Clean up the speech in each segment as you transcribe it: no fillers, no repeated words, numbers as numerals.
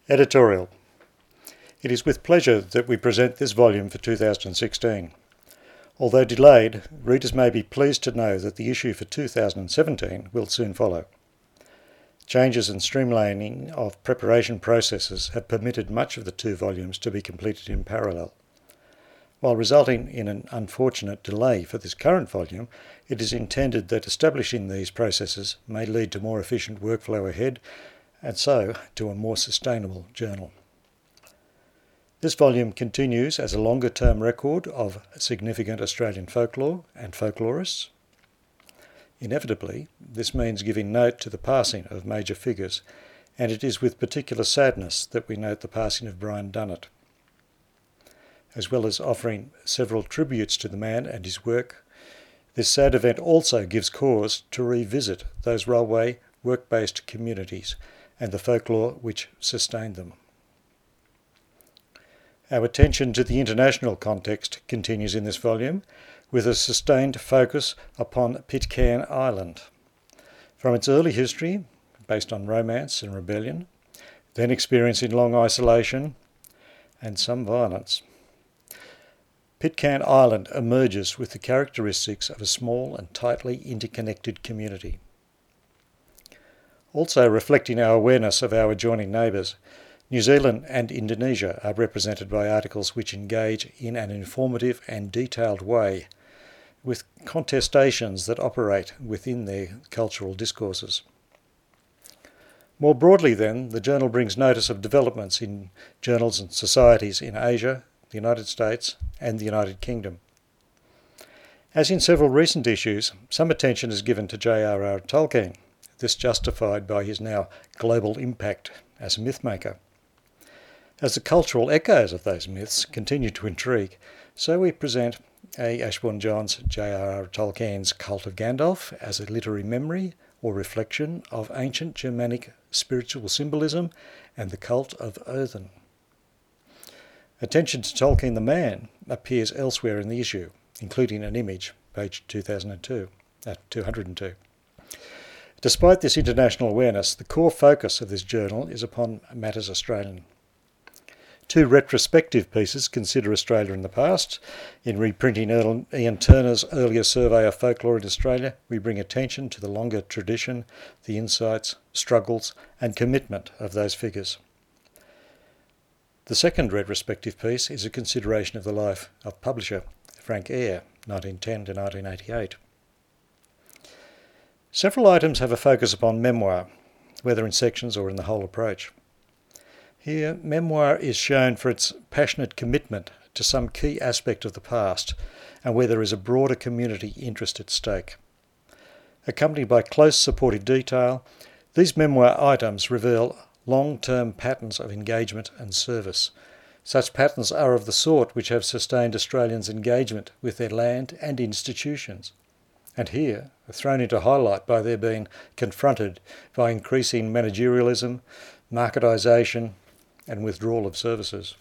Editorial. It is with pleasure that we present this volume for 2016. Although delayed, readers may be pleased to know that the issue for 2017 will soon follow. Changes and streamlining of preparation processes have permitted much of the two volumes to be completed in parallel. While resulting in an unfortunate delay for this current volume, it is intended that establishing these processes may lead to more efficient workflow ahead and so to a more sustainable journal. This volume continues as a longer-term record of significant Australian folklore and folklorists. Inevitably, this means giving note to the passing of major figures, and it is with particular sadness that we note the passing of Brian Dunnett. As well as offering several tributes to the man and his work, this sad event also gives cause to revisit those railway work-based communities and the folklore which sustained them. Our attention to the international context continues in this volume, with a sustained focus upon Pitcairn Island. From its early history, based on romance and rebellion, then experiencing long isolation and some violence, Pitcairn Island emerges with the characteristics of a small and tightly interconnected community. Also reflecting our awareness of our adjoining neighbours, New Zealand and Indonesia are represented by articles which engage in an informative and detailed way with contestations that operate within their cultural discourses. More broadly then, the journal brings notice of developments in journals and societies in Asia, the United States and the United Kingdom. As in several recent issues, some attention is given to J.R.R. Tolkien, this justified by his now global impact as a mythmaker. As the cultural echoes of those myths continue to intrigue, so we present A. Ashbourne-John's J.R.R. Tolkien's Cult of Gandalf as a literary memory or reflection of ancient Germanic spiritual symbolism and the cult of Odin. Attention to Tolkien the man appears elsewhere in the issue, including an image, page 202. Despite this international awareness, the core focus of this journal is upon matters Australian. Two retrospective pieces consider Australia in the past. In reprinting Ian Turner's earlier survey of folklore in Australia, we bring attention to the longer tradition, the insights, struggles and commitment of those figures. The second retrospective piece is a consideration of the life of publisher Frank Eyre, 1910 to 1988. Several items have a focus upon memoir, whether in sections or in the whole approach. Here, memoir is shown for its passionate commitment to some key aspect of the past and where there is a broader community interest at stake. Accompanied by close supportive detail, these memoir items reveal long-term patterns of engagement and service. Such patterns are of the sort which have sustained Australians' engagement with their land and institutions, and here are thrown into highlight by their being confronted by increasing managerialism, marketisation and withdrawal of services.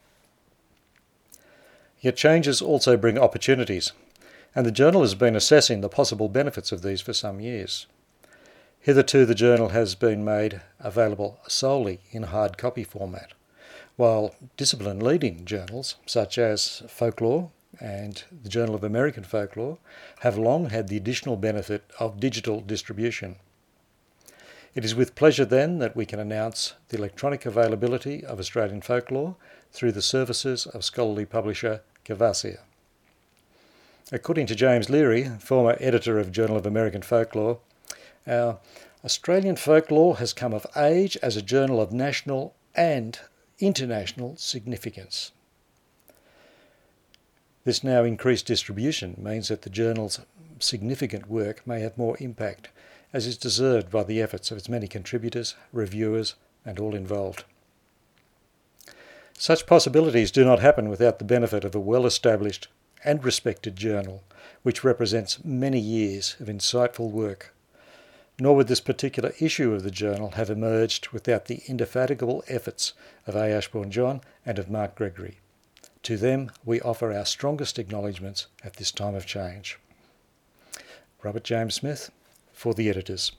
Yet changes also bring opportunities, and the journal has been assessing the possible benefits of these for some years. Hitherto the journal has been made available solely in hard copy format, while discipline-leading journals such as Folklore and the Journal of American Folklore have long had the additional benefit of digital distribution. It is with pleasure then that we can announce the electronic availability of Australian folklore through the services of scholarly publisher Kvasir. According to James Leary, former editor of Journal of American Folklore, our Australian folklore has come of age as a journal of national and international significance. This now increased distribution means that the journal's significant work may have more impact, as is deserved by the efforts of its many contributors, reviewers and all involved. Such possibilities do not happen without the benefit of a well-established and respected journal, which represents many years of insightful work. Nor would this particular issue of the journal have emerged without the indefatigable efforts of A. Ashbourne-John and of Mark Gregory. To them we offer our strongest acknowledgements at this time of change. Robert James Smith, for the editors.